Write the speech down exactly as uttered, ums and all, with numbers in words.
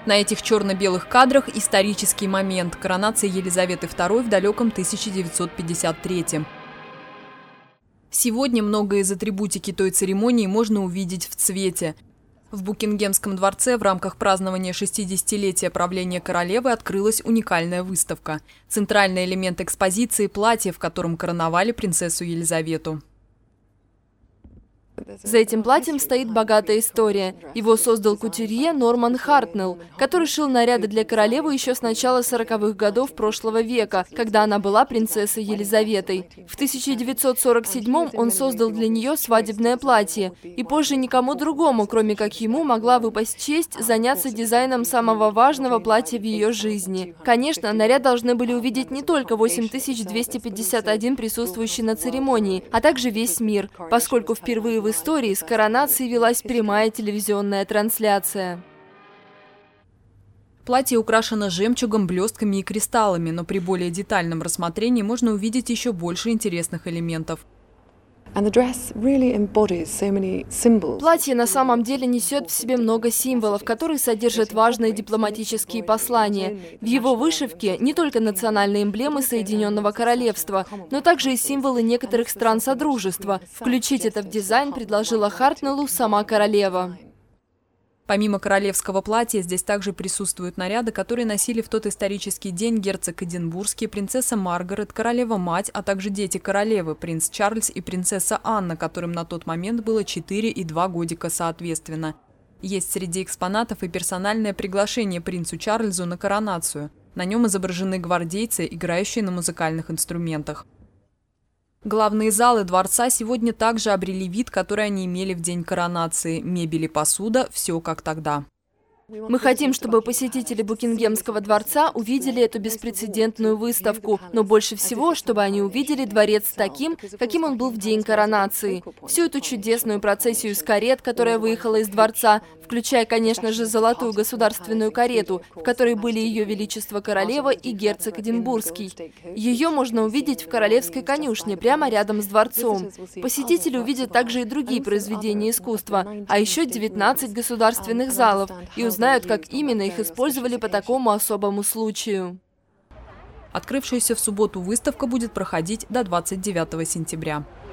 На этих черно-белых кадрах исторический момент – коронация Елизаветы второй в далеком тысяча девятьсот пятьдесят третьем. Сегодня многое из атрибутики той церемонии можно увидеть в цвете. В Букингемском дворце в рамках празднования шестидесятилетия правления королевы открылась уникальная выставка. Центральный элемент экспозиции – платье, в котором короновали принцессу Елизавету. За этим платьем стоит богатая история. Его создал кутюрье Норман Хартнелл, который шил наряды для королевы еще с начала сороковых годов прошлого века, когда она была принцессой Елизаветой. В тысяча девятьсот сорок седьмом он создал для нее свадебное платье, и позже никому другому, кроме как ему, могла выпасть честь заняться дизайном самого важного платья в ее жизни. Конечно, наряд должны были увидеть не только восемь тысяч двести пятьдесят один присутствующий на церемонии, а также весь мир, поскольку впервые в истории с коронацией велась прямая телевизионная трансляция. Платье украшено жемчугом, блестками и кристаллами, но при более детальном рассмотрении можно увидеть еще больше интересных элементов. Платье на самом деле несет в себе много символов, которые содержат важные дипломатические послания. В его вышивке не только национальные эмблемы Соединенного Королевства, но также и символы некоторых стран Содружества. Включить это в дизайн предложила Хартнеллу сама королева. Помимо королевского платья, здесь также присутствуют наряды, которые носили в тот исторический день герцог Эдинбургский, принцесса Маргарет, королева-мать, а также дети королевы, принц Чарльз и принцесса Анна, которым на тот момент было четыре и два годика соответственно. Есть среди экспонатов и персональное приглашение принцу Чарльзу на коронацию. На нем изображены гвардейцы, играющие на музыкальных инструментах. Главные залы дворца сегодня также обрели вид, который они имели в день коронации. Мебель и посуда – все как тогда. Мы хотим, чтобы посетители Букингемского дворца увидели эту беспрецедентную выставку, но больше всего, чтобы они увидели дворец таким, каким он был в день коронации. Всю эту чудесную процессию из карет, которая выехала из дворца, включая, конечно же, золотую государственную карету, в которой были Ее Величество Королева и герцог Эдинбургский. Ее можно увидеть в Королевской конюшне, прямо рядом с дворцом. Посетители увидят также и другие произведения искусства, а еще девятнадцать государственных залов, и узнают, как именно их использовали по такому особому случаю. Открывшаяся в субботу выставка будет проходить до двадцать девятого сентября.